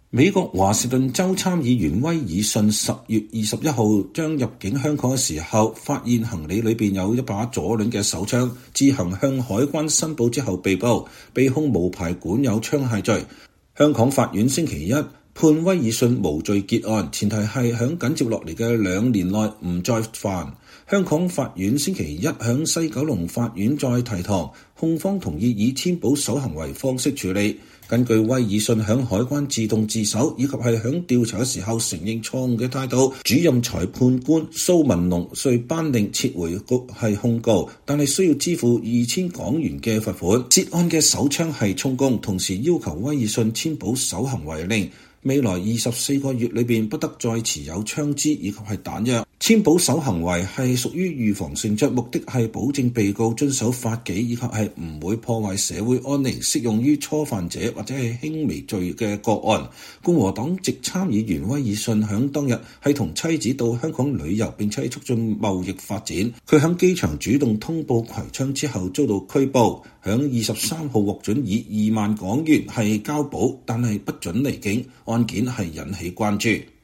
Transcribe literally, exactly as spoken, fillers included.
美國華盛頓州參議員威爾遜十月二十一號將入境香港嘅時候，發現行李裏邊有一把左輪嘅手槍，自行向海關申報之後被捕，被控無牌管有槍械罪。香港法院星期一判威爾遜無罪結案，前提係響緊接落嚟嘅兩年內唔再犯。香港法院星期一響西九龍法院再提堂，控方同意以簽保守行為方式處理。根據威爾遜響海關自動自首以及係響調查嘅時候承認錯誤嘅態度，主任裁判官蘇文龍遂頒令撤回局係控告，但係需要支付二千港元嘅罰款。涉案嘅手槍係充公，同時要求威爾遜簽保守行為令，未來二十四個月裏邊不得再持有槍支以及係彈藥。簽保守行為係屬於預防性質，目的係保證被告遵守法紀以及係唔會破壞社會安寧，適用於初犯者或者係輕微罪嘅個案。共和黨籍參議員威爾遜響當日係同妻子到香港旅遊，並且促進貿易發展。佢響機場主動通報攜槍之後遭到拘捕，響二十三號獲准以二萬港元係交保，但係不准離境。案件係引起關注。